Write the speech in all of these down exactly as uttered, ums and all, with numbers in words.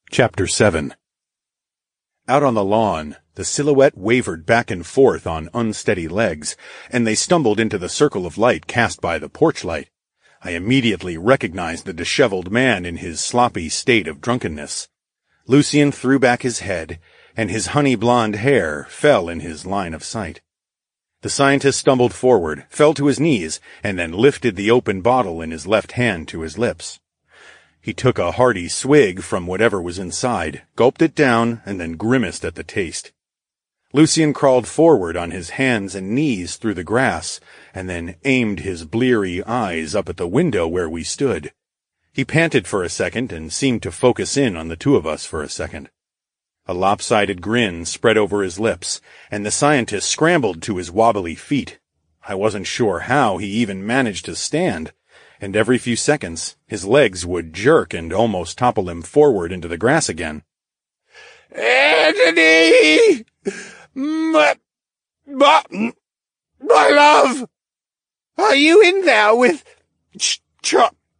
Chapter seven. Out on the lawn, the silhouette wavered back and forth on unsteady legs, and they stumbled into the circle of light cast by the porch light. I immediately recognized the disheveled man in his sloppy state of drunkenness. Lucien threw back his head, and his honey-blonde hair fell in his line of sight. The scientist stumbled forward, fell to his knees, and then lifted the open bottle in his left hand to his lips. He took a hearty swig from whatever was inside, gulped it down, and then grimaced at the taste. Lucien crawled forward on his hands and knees through the grass, and then aimed his bleary eyes up at the window where we stood. He panted for a second and seemed to focus in on the two of us for a second. A lopsided grin spread over his lips, and the scientist scrambled to his wobbly feet. I wasn't sure how he even managed to stand, and every few seconds his legs would jerk and almost topple him forward into the grass again. "Anthony! My, my, my love! Are you in there with Ch- Ch-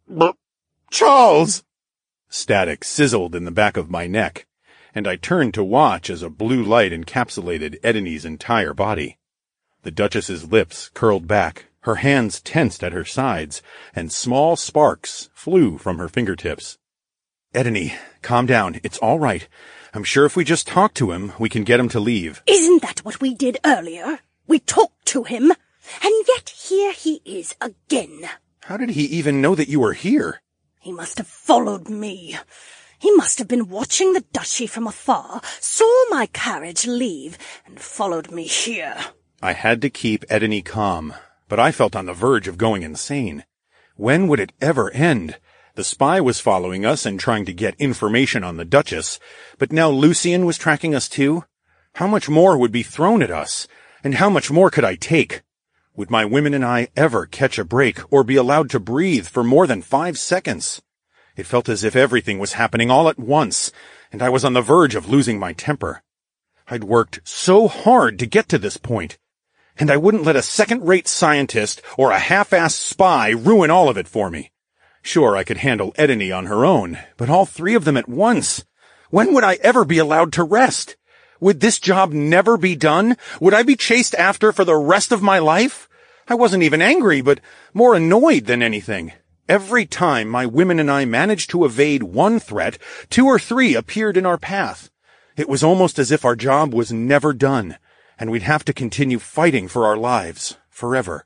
Charles?" Static sizzled in the back of my neck, and I turned to watch as a blue light encapsulated Edony's entire body. The Duchess's lips curled back, her hands tensed at her sides, and small sparks flew from her fingertips. "Edony, calm down. It's all right. I'm sure if we just talk to him, we can get him to leave." "Isn't that what we did earlier? We talked to him, and yet here he is again." "How did he even know that you were here?" "He must have followed me. He must have been watching the duchy from afar, saw my carriage leave, and followed me here." I had to keep Edony calm, but I felt on the verge of going insane. When would it ever end? The spy was following us and trying to get information on the Duchess, but now Lucien was tracking us too? How much more would be thrown at us? And how much more could I take? Would my women and I ever catch a break or be allowed to breathe for more than five seconds? It felt as if everything was happening all at once, and I was on the verge of losing my temper. I'd worked so hard to get to this point, and I wouldn't let a second-rate scientist or a half-assed spy ruin all of it for me. Sure, I could handle Edony on her own, but all three of them at once? When would I ever be allowed to rest? Would this job never be done? Would I be chased after for the rest of my life? I wasn't even angry, but more annoyed than anything. Every time my women and I managed to evade one threat, two or three appeared in our path. It was almost as if our job was never done, and we'd have to continue fighting for our lives, forever.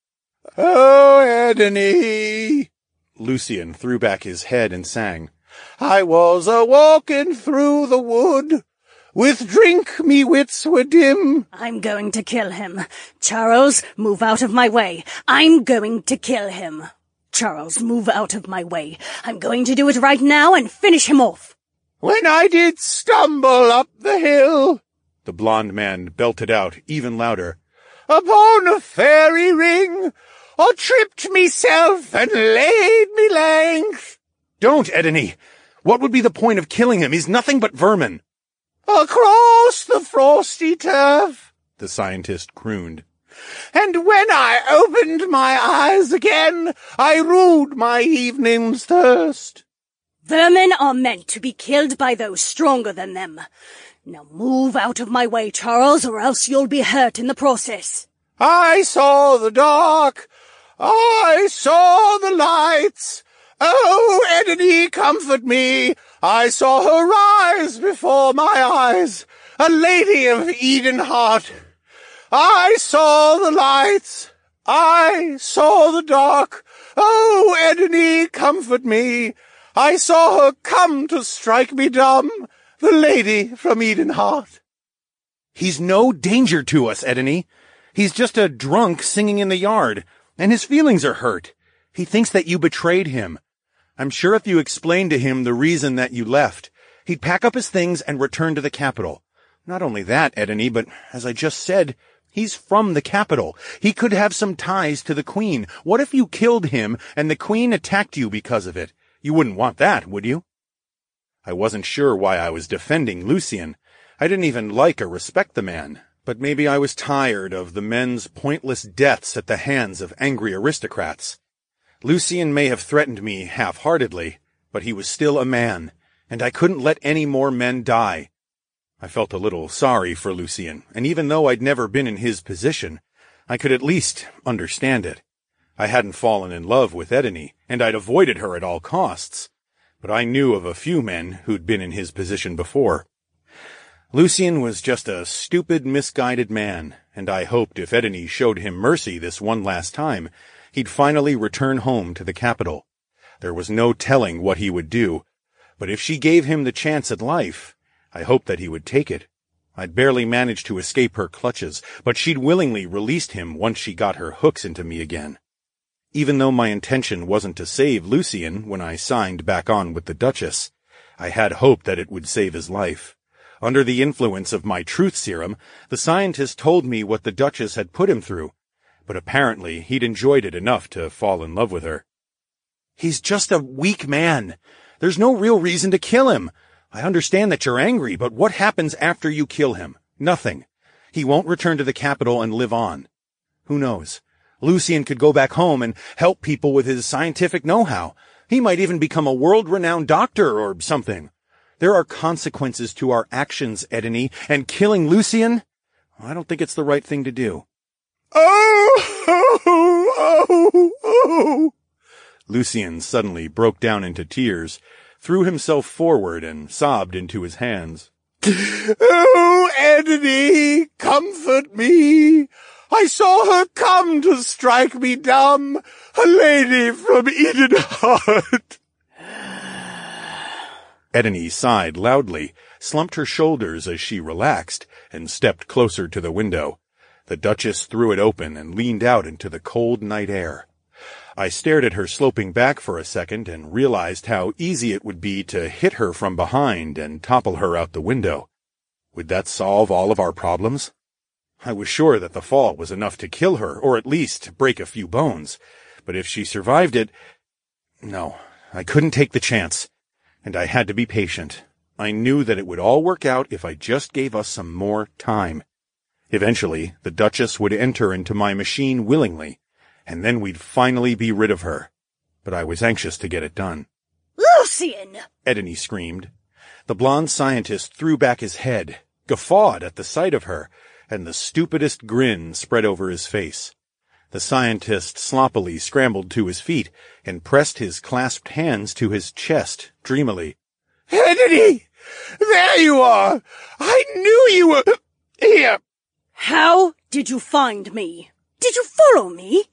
"Oh, Edony!" Lucien threw back his head and sang. "I was a-walking through the wood, with drink me wits were dim." "I'm going to kill him. Charles, move out of my way. I'm going to kill him. Charles, move out of my way. I'm going to do it right now and finish him off." "When I did stumble up the hill," the blond man belted out even louder, "upon a fairy ring, I tripped myself and laid me length." "Don't, Edony! What would be the point of killing him? He's nothing but vermin." "Across the frosty turf," the scientist crooned. "And when I opened my eyes again, I ruled my evening's thirst." "Vermin are meant to be killed by those stronger than them. Now move out of my way, Charles, or else you'll be hurt in the process." "I saw the dark. I saw the lights. Oh, Edony, comfort me. I saw her rise before my eyes, a lady of Eden heart. I saw the lights. I saw the dark. Oh, Edony, comfort me. I saw her come to strike me dumb, the lady from Eden heart." "He's no danger to us, Edony. He's just a drunk singing in the yard, and his feelings are hurt. He thinks that you betrayed him. I'm sure if you explained to him the reason that you left, he'd pack up his things and return to the capital. Not only that, Edony, but as I just said, he's from the capital. He could have some ties to the Queen. What if you killed him and the Queen attacked you because of it? You wouldn't want that, would you?" I wasn't sure why I was defending Lucien. I didn't even like or respect the man, but maybe I was tired of the men's pointless deaths at the hands of angry aristocrats. Lucien may have threatened me half-heartedly, but he was still a man, and I couldn't let any more men die. I felt a little sorry for Lucien, and even though I'd never been in his position, I could at least understand it. I hadn't fallen in love with Edeni, and I'd avoided her at all costs, but I knew of a few men who'd been in his position before. Lucien was just a stupid, misguided man, and I hoped if Edeni showed him mercy this one last time, he'd finally return home to the capital. There was no telling what he would do, but if she gave him the chance at life, I hoped that he would take it. I'd barely managed to escape her clutches, but she'd willingly released him once she got her hooks into me again. Even though my intention wasn't to save Lucien when I signed back on with the Duchess, I had hoped that it would save his life. Under the influence of my truth serum, the scientist told me what the Duchess had put him through, but apparently he'd enjoyed it enough to fall in love with her. He's just a weak man. There's no real reason to kill him. I understand that you're angry, but what happens after you kill him? Nothing. He won't return to the capital and live on. Who knows? Lucien could go back home and help people with his scientific know-how. He might even become a world-renowned doctor or something. There are consequences to our actions, Edeni, and killing Lucien? I don't think it's the right thing to do. Oh, oh, oh, oh. Lucien suddenly broke down into tears, threw himself forward, and sobbed into his hands. Oh, Edeni, comfort me. I saw her come to strike me dumb, a lady from Edenheart. Edeni sighed loudly, slumped her shoulders as she relaxed, and stepped closer to the window. The Duchess threw it open and leaned out into the cold night air. I stared at her sloping back for a second and realized how easy it would be to hit her from behind and topple her out the window. Would that solve all of our problems? I was sure that the fall was enough to kill her, or at least break a few bones. But if she survived it... No, I couldn't take the chance. And I had to be patient. I knew that it would all work out if I just gave us some more time. Eventually, the Duchess would enter into my machine willingly, and then we'd finally be rid of her. But I was anxious to get it done. Lucien! Edeni screamed. The blonde scientist threw back his head, guffawed at the sight of her, and the stupidest grin spread over his face. The scientist sloppily scrambled to his feet and pressed his clasped hands to his chest dreamily. Edeni! There you are! I knew you were here! How did you find me? Did you follow me?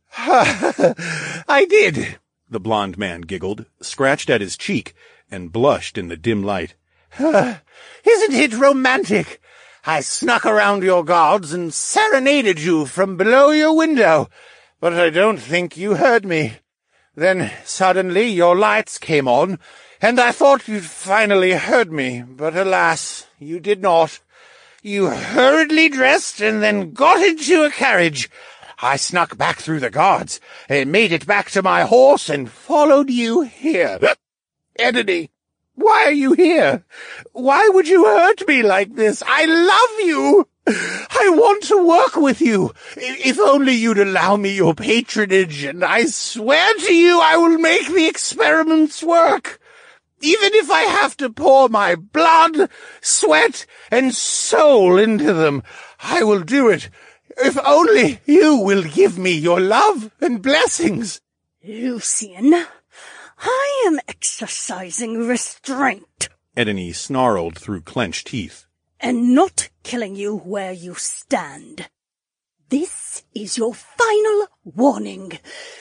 I did. The blond man giggled, scratched at his cheek, and blushed in the dim light. Uh, isn't it romantic? I snuck around your guards and serenaded you from below your window, but I don't think you heard me. Then suddenly your lights came on, and I thought you'd finally heard me, but alas, you did not. You hurriedly dressed and then got into a carriage. I snuck back through the guards and made it back to my horse and followed you here. Edeni, why are you here? Why would you hurt me like this? I love you. I want to work with you. If only you'd allow me your patronage, and I swear to you I will make the experiments work. Even if I have to pour my blood, sweat, and soul into them, I will do it. If only you will give me your love and blessings. Lucien, I am exercising restraint. Edeni snarled through clenched teeth. And not killing you where you stand. This is your final warning.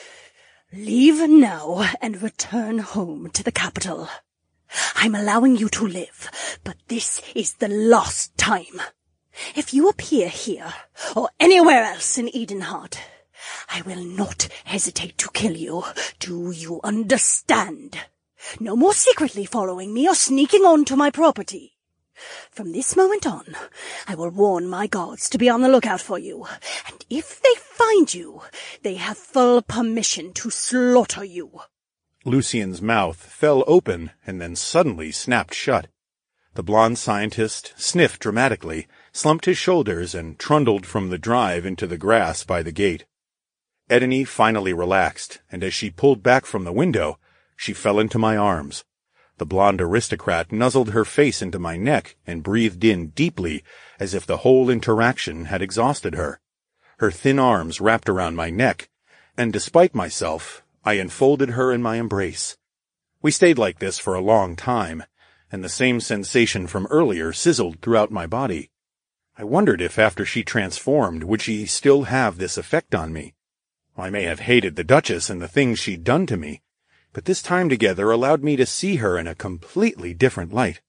Leave now and return home to the capital. I'm allowing you to live, but this is the last time. If you appear here, or anywhere else in Edenheart, I will not hesitate to kill you. Do you understand? No more secretly following me or sneaking onto my property. From this moment on, I will warn my guards to be on the lookout for you, and if they find you, they have full permission to slaughter you. Lucien's mouth fell open and then suddenly snapped shut. The blond scientist sniffed dramatically, slumped his shoulders, and trundled from the drive into the grass by the gate. Edeni finally relaxed, and as she pulled back from the window, she fell into my arms. The blonde aristocrat nuzzled her face into my neck and breathed in deeply, as if the whole interaction had exhausted her. Her thin arms wrapped around my neck, and despite myself, I enfolded her in my embrace. We stayed like this for a long time, and the same sensation from earlier sizzled throughout my body. I wondered if after she transformed, would she still have this effect on me? I may have hated the Duchess and the things she'd done to me, but this time together allowed me to see her in a completely different light.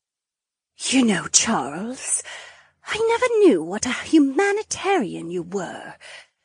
You know, Charles, I never knew what a humanitarian you were.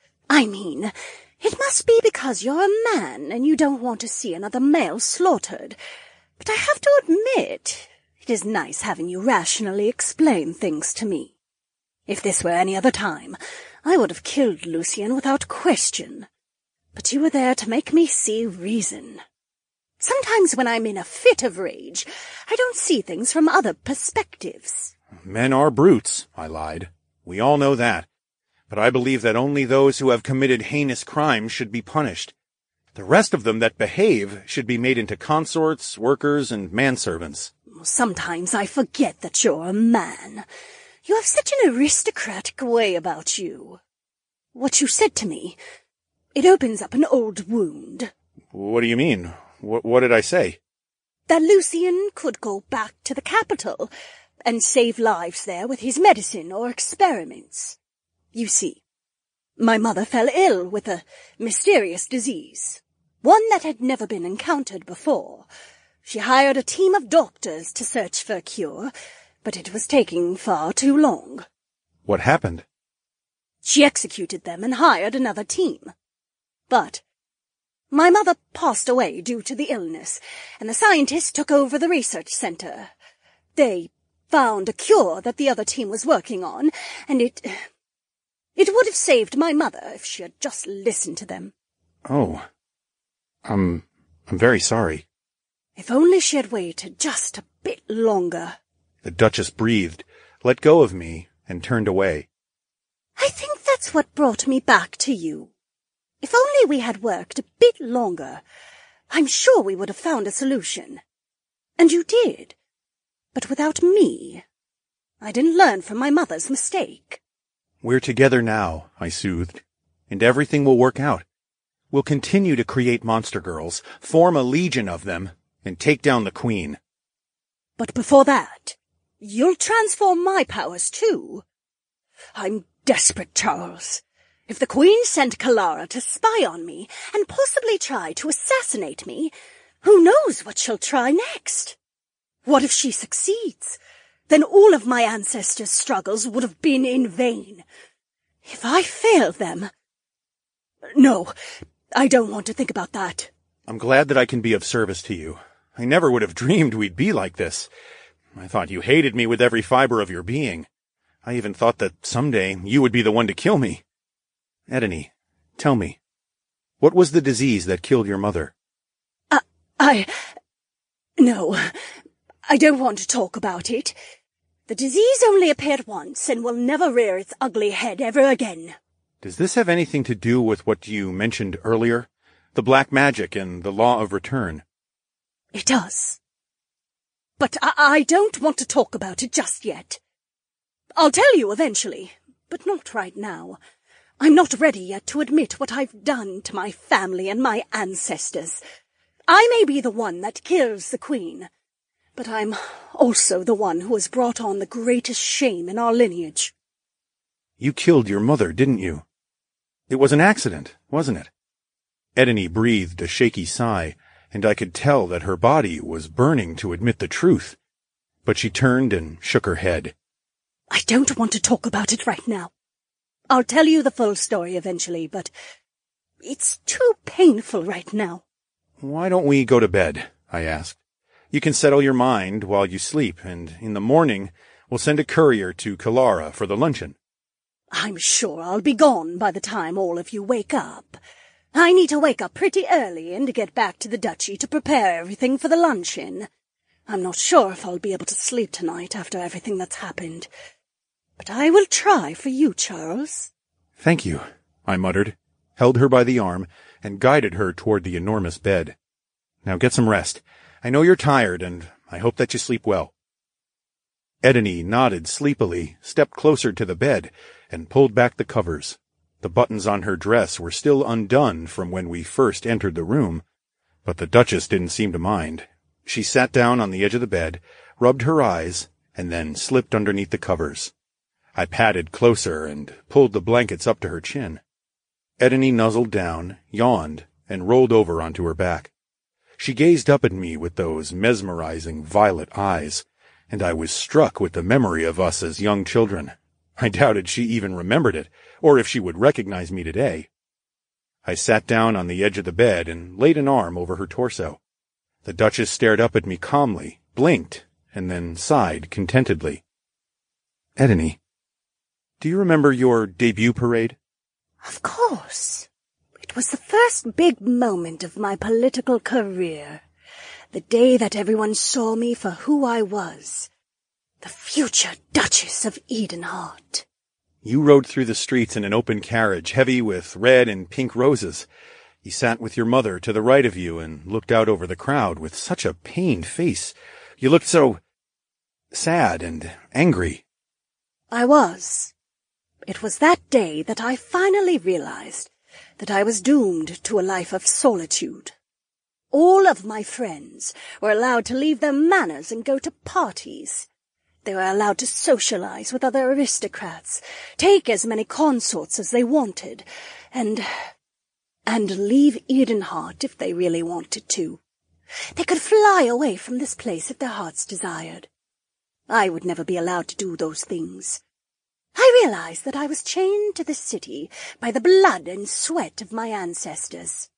I mean, it must be because you're a man and you don't want to see another male slaughtered. But I have to admit, it is nice having you rationally explain things to me. If this were any other time, I would have killed Lucien without question. But you were there to make me see reason. Sometimes when I'm in a fit of rage, I don't see things from other perspectives. Men are brutes, I lied. We all know that. But I believe that only those who have committed heinous crimes should be punished. The rest of them that behave should be made into consorts, workers, and manservants. Sometimes I forget that you're a man. You have such an aristocratic way about you. What you said to me, it opens up an old wound. What do you mean? What, what did I say? That Lucien could go back to the capital and save lives there with his medicine or experiments. You see, my mother fell ill with a mysterious disease, one that had never been encountered before. She hired a team of doctors to search for a cure, but it was taking far too long. What happened? She executed them and hired another team. But my mother passed away due to the illness, and the scientists took over the research center. They found a cure that the other team was working on, and it... It would have saved my mother if she had just listened to them. Oh. I'm... I'm very sorry. If only she had waited just a bit longer. The Duchess breathed, let go of me, and turned away. I think that's what brought me back to you. If only we had worked a bit longer, I'm sure we would have found a solution. And you did. But without me, I didn't learn from my mother's mistake. We're together now, I soothed, and everything will work out. We'll continue to create monster girls, form a legion of them, and take down the Queen. But before that, you'll transform my powers too. I'm desperate, Charles. If the Queen sent Kalara to spy on me and possibly try to assassinate me, who knows what she'll try next? What if she succeeds? Then all of my ancestors' struggles would have been in vain. If I fail them... No, I don't want to think about that. I'm glad that I can be of service to you. I never would have dreamed we'd be like this. I thought you hated me with every fiber of your being. I even thought that someday you would be the one to kill me. Edeni, tell me, what was the disease that killed your mother? Uh, I... No, I don't want to talk about it. The disease only appeared once and will never rear its ugly head ever again. Does this have anything to do with what you mentioned earlier? The black magic and the law of return? It does. But I, I don't want to talk about it just yet. I'll tell you eventually, but not right now. I'm not ready yet to admit what I've done to my family and my ancestors. I may be the one that kills the Queen, but I'm also the one who has brought on the greatest shame in our lineage. You killed your mother, didn't you? It was an accident, wasn't it? Edeni breathed a shaky sigh, and I could tell that her body was burning to admit the truth. But she turned and shook her head. I don't want to talk about it right now. I'll tell you the full story eventually, but it's too painful right now. Why don't we go to bed? I asked. You can settle your mind while you sleep, and in the morning we'll send a courier to Kalara for the luncheon. I'm sure I'll be gone by the time all of you wake up. I need to wake up pretty early and to get back to the duchy to prepare everything for the luncheon. I'm not sure if I'll be able to sleep tonight after everything that's happened. But I will try for you, Charles. Thank you, I muttered, held her by the arm, and guided her toward the enormous bed. Now get some rest. I know you're tired, and I hope that you sleep well." Edeni nodded sleepily, stepped closer to the bed, and pulled back the covers. The buttons on her dress were still undone from when we first entered the room, but the Duchess didn't seem to mind. She sat down on the edge of the bed, rubbed her eyes, and then slipped underneath the covers. I padded closer and pulled the blankets up to her chin. Edeni nuzzled down, yawned, and rolled over onto her back. She gazed up at me with those mesmerizing violet eyes, and I was struck with the memory of us as young children. I doubted she even remembered it, or if she would recognize me today. I sat down on the edge of the bed and laid an arm over her torso. The Duchess stared up at me calmly, blinked, and then sighed contentedly. "Edeni, do you remember your debut parade?" Of course. It was the first big moment of my political career. The day that everyone saw me for who I was. The future Duchess of Edenheart. You rode through the streets in an open carriage, heavy with red and pink roses. You sat with your mother to the right of you and looked out over the crowd with such a pained face. You looked so sad and angry. I was. It was that day that I finally realized that I was doomed to a life of solitude. All of my friends were allowed to leave their manners and go to parties. They were allowed to socialize with other aristocrats, take as many consorts as they wanted, and... and leave Edenheart if they really wanted to. They could fly away from this place if their hearts desired. I would never be allowed to do those things. I realized that I was chained to the city by the blood and sweat of my ancestors.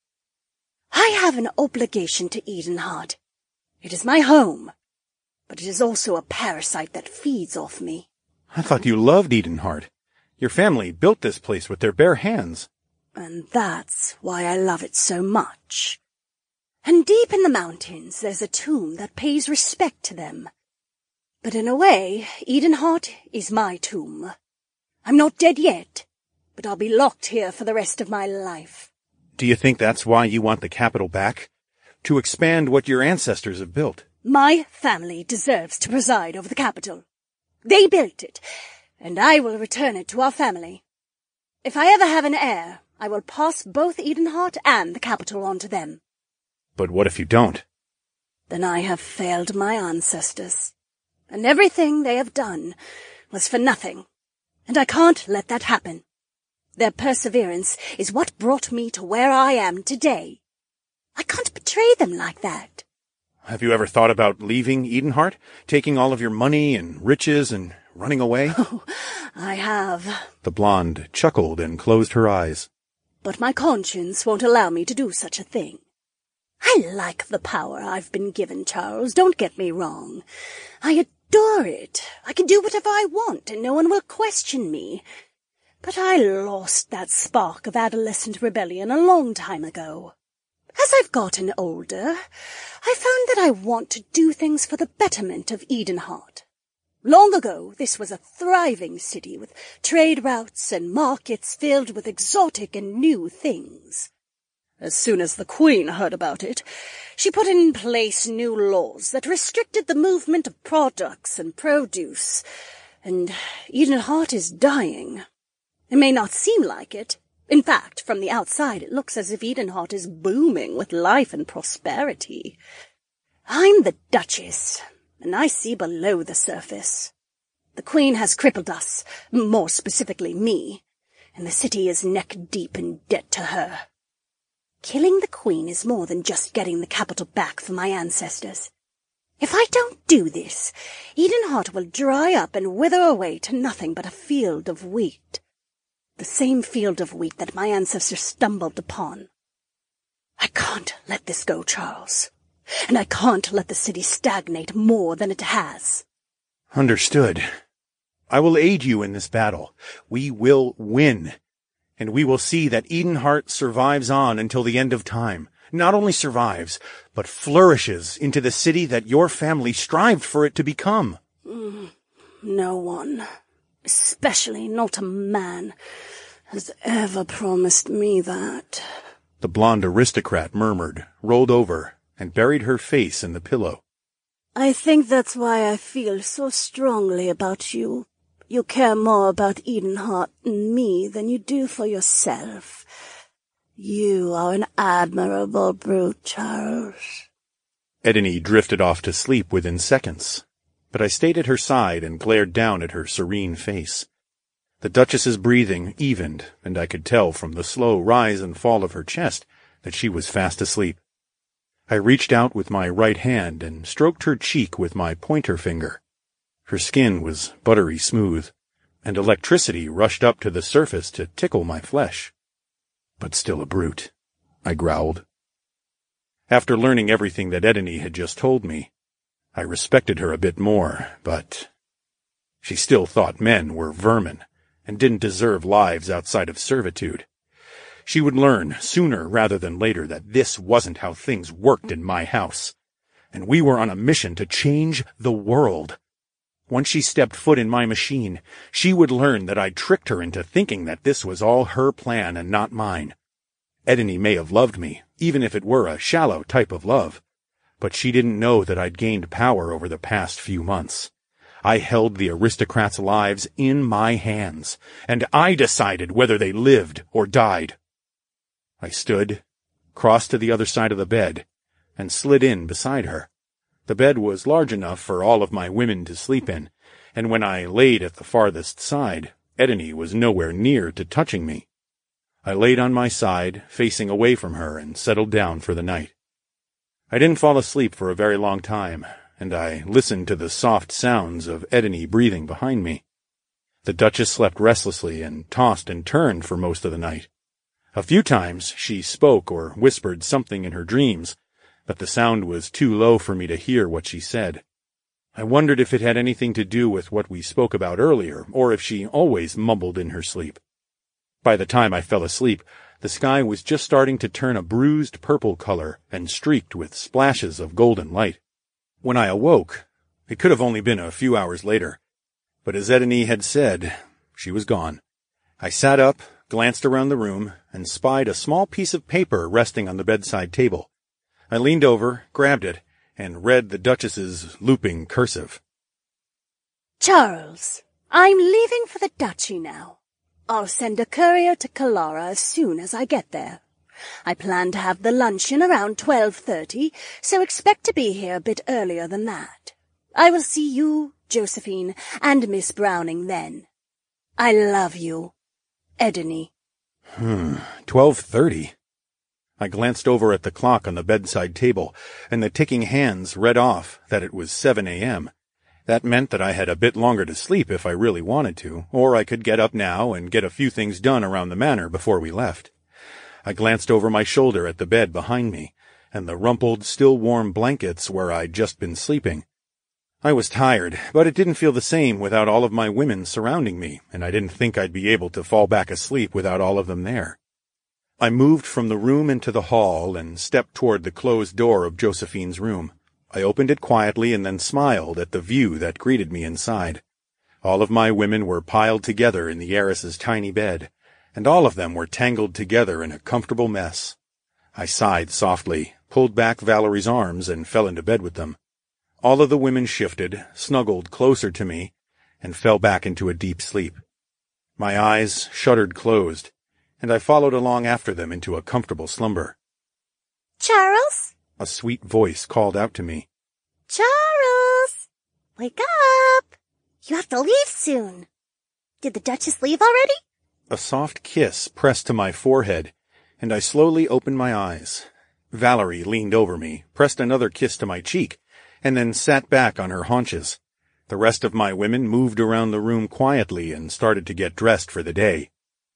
I have an obligation to Edenheart. It is my home, but it is also a parasite that feeds off me. I thought you loved Edenheart. Your family built this place with their bare hands. And that's why I love it so much. And deep in the mountains there's a tomb that pays respect to them. But in a way, Edenheart is my tomb. I'm not dead yet, but I'll be locked here for the rest of my life. Do you think that's why you want the capital back? To expand what your ancestors have built? My family deserves to preside over the capital. They built it, and I will return it to our family. If I ever have an heir, I will pass both Edenheart and the capital on to them. But what if you don't? Then I have failed my ancestors, and everything they have done was for nothing, and I can't let that happen. Their perseverance is what brought me to where I am today. I can't betray them like that. Have you ever thought about leaving Edenheart, taking all of your money and riches and running away? Oh, I have. The blonde chuckled and closed her eyes. But my conscience won't allow me to do such a thing. I like the power I've been given, Charles, don't get me wrong. I adore it. I can do whatever I want and no one will question me. But I lost that spark of adolescent rebellion a long time ago. As I've gotten older, I found that I want to do things for the betterment of Edenheart. Long ago, this was a thriving city with trade routes and markets filled with exotic and new things. As soon as the Queen heard about it, she put in place new laws that restricted the movement of products and produce, and Edenheart is dying. It may not seem like it. In fact, from the outside it looks as if Edenheart is booming with life and prosperity. I'm the Duchess, and I see below the surface. The Queen has crippled us, more specifically me, and the city is neck-deep in debt to her. Killing the Queen is more than just getting the capital back for my ancestors. If I don't do this, Edenheart will dry up and wither away to nothing but a field of wheat. The same field of wheat that my ancestors stumbled upon. I can't let this go, Charles. And I can't let the city stagnate more than it has. Understood. I will aid you in this battle. We will win. And we will see that Edenheart survives on until the end of time. Not only survives, but flourishes into the city that your family strived for it to become. Mm, no one, especially not a man, has ever promised me that. The blonde aristocrat murmured, rolled over, and buried her face in the pillow. I think that's why I feel so strongly about you. You care more about Edenheart and me than you do for yourself. You are an admirable brute, Charles. Edeny drifted off to sleep within seconds, but I stayed at her side and glared down at her serene face. The Duchess's breathing evened, and I could tell from the slow rise and fall of her chest that she was fast asleep. I reached out with my right hand and stroked her cheek with my pointer finger. Her skin was buttery smooth, and electricity rushed up to the surface to tickle my flesh. But still a brute, I growled. After learning everything that Edeny had just told me, I respected her a bit more, but she still thought men were vermin and didn't deserve lives outside of servitude. She would learn sooner rather than later that this wasn't how things worked in my house, and we were on a mission to change the world. Once she stepped foot in my machine, she would learn that I'd tricked her into thinking that this was all her plan and not mine. Edeny may have loved me, even if it were a shallow type of love, but she didn't know that I'd gained power over the past few months. I held the aristocrats' lives in my hands, and I decided whether they lived or died. I stood, crossed to the other side of the bed, and slid in beside her. The bed was large enough for all of my women to sleep in, and when I laid at the farthest side, Edeny was nowhere near to touching me. I laid on my side, facing away from her, and settled down for the night. I didn't fall asleep for a very long time, and I listened to the soft sounds of Edeny breathing behind me. The Duchess slept restlessly and tossed and turned for most of the night. A few times she spoke or whispered something in her dreams, but the sound was too low for me to hear what she said. I wondered if it had anything to do with what we spoke about earlier, or if she always mumbled in her sleep. By the time I fell asleep, the sky was just starting to turn a bruised purple color and streaked with splashes of golden light. When I awoke, it could have only been a few hours later, but as Edeny had said, she was gone. I sat up, glanced around the room, and spied a small piece of paper resting on the bedside table. I leaned over, grabbed it, and read the Duchess's looping cursive. Charles, I'm leaving for the duchy now. I'll send a courier to Kalara as soon as I get there. I plan to have the luncheon around twelve thirty, so expect to be here a bit earlier than that. I will see you, Josephine, and Miss Browning then. I love you, Edeny. Hmm, twelve thirty. I glanced over at the clock on the bedside table, and the ticking hands read off that it was seven a.m. That meant that I had a bit longer to sleep if I really wanted to, or I could get up now and get a few things done around the manor before we left. I glanced over my shoulder at the bed behind me, and the rumpled, still warm blankets where I'd just been sleeping. I was tired, but it didn't feel the same without all of my women surrounding me, and I didn't think I'd be able to fall back asleep without all of them there. I moved from the room into the hall and stepped toward the closed door of Josephine's room. I opened it quietly and then smiled at the view that greeted me inside. All of my women were piled together in the heiress's tiny bed, and all of them were tangled together in a comfortable mess. I sighed softly, pulled back Valerie's arms, and fell into bed with them. All of the women shifted, snuggled closer to me, and fell back into a deep sleep. My eyes shuddered closed, and I followed along after them into a comfortable slumber. Charles? A sweet voice called out to me. Charles! Wake up! You have to leave soon. Did the Duchess leave already? A soft kiss pressed to my forehead, and I slowly opened my eyes. Valerie leaned over me, pressed another kiss to my cheek, and then sat back on her haunches. The rest of my women moved around the room quietly and started to get dressed for the day.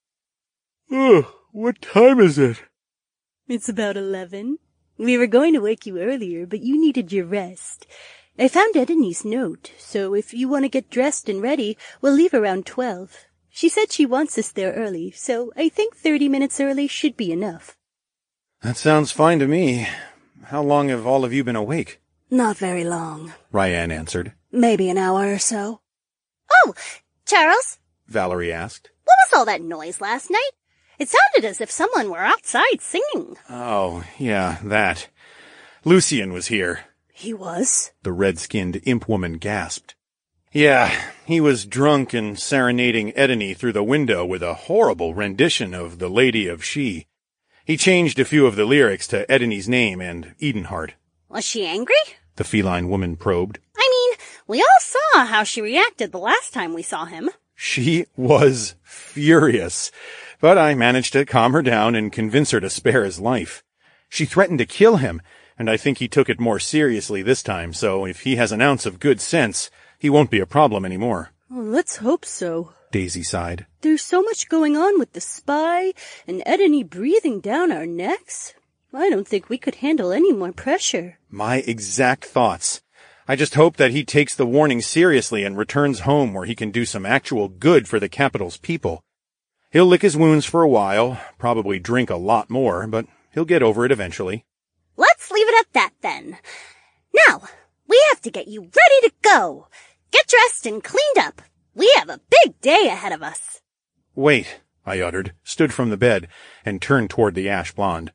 Ugh, what time is it? It's about eleven. We were going to wake you earlier, but you needed your rest. I found Edeny's note, so if you want to get dressed and ready, we'll leave around twelve. She said she wants us there early, so I think thirty minutes early should be enough. That sounds fine to me. How long have all of you been awake? Not very long, Ryan answered. Maybe an hour or so. Oh, Charles? Valerie asked. What was all that noise last night? It sounded as if someone were outside singing. Oh, yeah, that. Lucian was here. He was? The red-skinned imp woman gasped. Yeah, he was drunk and serenading Edeni through the window with a horrible rendition of The Lady of She. He changed a few of the lyrics to Edeni's name and Edenheart. Was she angry? The feline woman probed. I mean, we all saw how she reacted the last time we saw him. She was furious, but I managed to calm her down and convince her to spare his life. She threatened to kill him, and I think he took it more seriously this time, so if he has an ounce of good sense, he won't be a problem anymore. Well, let's hope so. Daisy sighed. There's so much going on with the spy and Edeni breathing down our necks. I don't think we could handle any more pressure. My exact thoughts. I just hope that he takes the warning seriously and returns home where he can do some actual good for the capital's people. He'll lick his wounds for a while, probably drink a lot more, but he'll get over it eventually. Let's leave it at that then. Now, we have to get you ready to go. Get dressed and cleaned up. We have a big day ahead of us. Wait, I uttered, stood from the bed, and turned toward the ash blonde.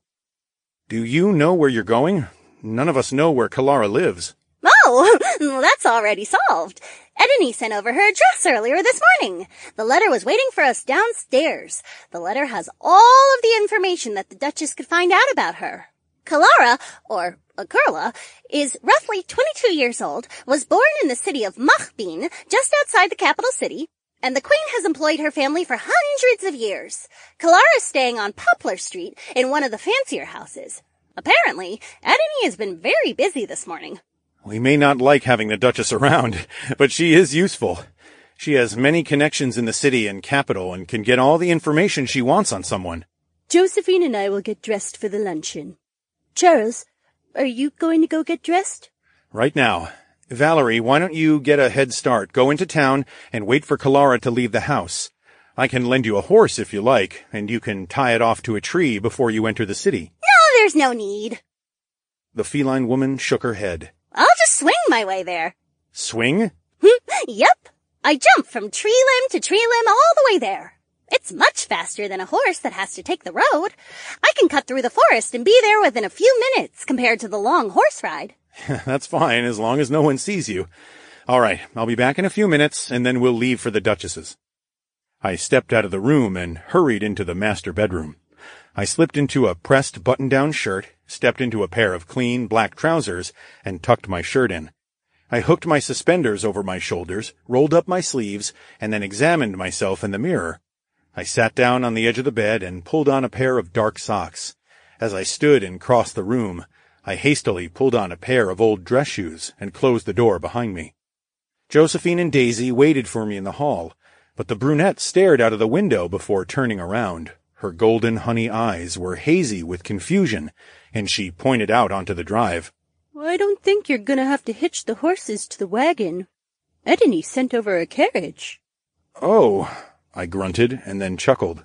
Do you know where you're going? None of us know where Kalara lives. Oh, that's already solved. Edeni sent over her address earlier this morning. The letter was waiting for us downstairs. The letter has all of the information that the Duchess could find out about her. Kalara, or Akurla, is roughly twenty-two years old, was born in the city of Machbin, just outside the capital city, and the Queen has employed her family for hundreds of years. Kalara is staying on Poplar Street in one of the fancier houses. Apparently, Edeni has been very busy this morning. We may not like having the Duchess around, but she is useful. She has many connections in the city and capital and can get all the information she wants on someone. Josephine and I will get dressed for the luncheon. Charles, are you going to go get dressed? Right now. Valerie, why don't you get a head start, go into town, and wait for Kalara to leave the house. I can lend you a horse if you like, and you can tie it off to a tree before you enter the city. No, there's no need. The feline woman shook her head. I'll just swing my way there. Swing? Yep. I jump from tree limb to tree limb all the way there. It's much faster than a horse that has to take the road. I can cut through the forest and be there within a few minutes compared to the long horse ride. That's fine, as long as no one sees you. All right, I'll be back in a few minutes, and then we'll leave for the Duchess's. I stepped out of the room and hurried into the master bedroom. I slipped into a pressed button-down shirt, stepped into a pair of clean black trousers, and tucked my shirt in. I hooked my suspenders over my shoulders, rolled up my sleeves, and then examined myself in the mirror. I sat down on the edge of the bed and pulled on a pair of dark socks. As I stood and crossed the room, I hastily pulled on a pair of old dress shoes and closed the door behind me. Josephine and Daisy waited for me in the hall, but the brunette stared out of the window before turning around. Her golden honey eyes were hazy with confusion, and she pointed out onto the drive. I don't think you're going to have to hitch the horses to the wagon. Edeni sent over a carriage. Oh, I grunted and then chuckled.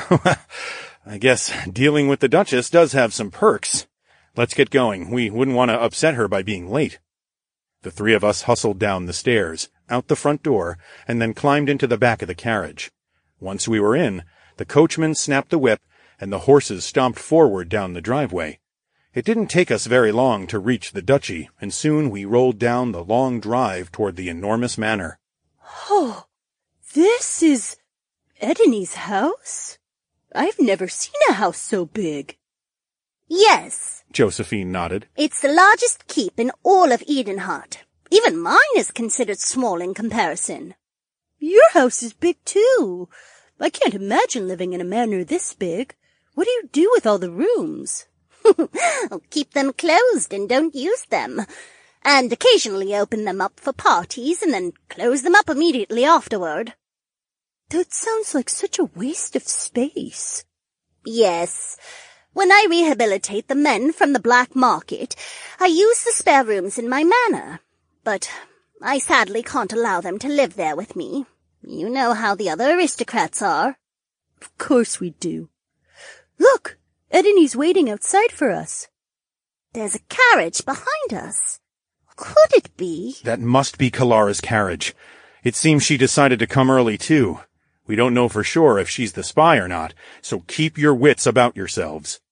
I guess dealing with the Duchess does have some perks. Let's get going. We wouldn't want to upset her by being late. The three of us hustled down the stairs, out the front door, and then climbed into the back of the carriage. Once we were in, the coachman snapped the whip, and the horses stomped forward down the driveway. It didn't take us very long to reach the duchy, and soon we rolled down the long drive toward the enormous manor. Oh, this is Edeni's house? I've never seen a house so big. Yes, Josephine nodded. It's the largest keep in all of Edenheart. Even mine is considered small in comparison. Your house is big, too. I can't imagine living in a manor this big. What do you do with all the rooms? Keep them closed and don't use them. And occasionally open them up for parties and then close them up immediately afterward. That sounds like such a waste of space. Yes. When I rehabilitate the men from the black market, I use the spare rooms in my manor. But I sadly can't allow them to live there with me. You know how the other aristocrats are. Of course we do. Look, Edeni's waiting outside for us. There's a carriage behind us. Could it be? That must be Kalara's carriage. It seems she decided to come early, too. We don't know for sure if she's the spy or not, so keep your wits about yourselves.